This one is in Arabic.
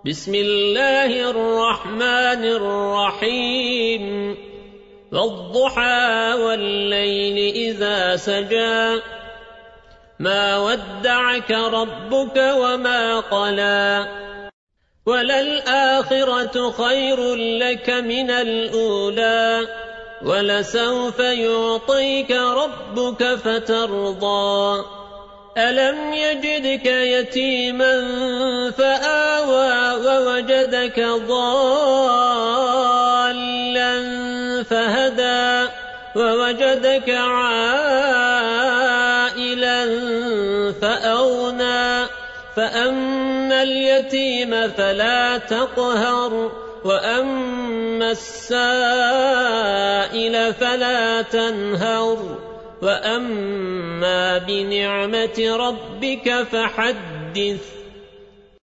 بسم الله الرحمن الرحيم والضحى والليل إذا سجى ما ودعك ربك وما قلى وللآخرة خير لك من الأولى ولسوف يعطيك ربك فترضى ألم يجدك يتيما فآوى ووجدك ضالا فهدى ووجدك عائلا فأغنى فأما اليتيم فلا تقهر وأما السائل فلا تنهر وأما بنعمة ربك فحدث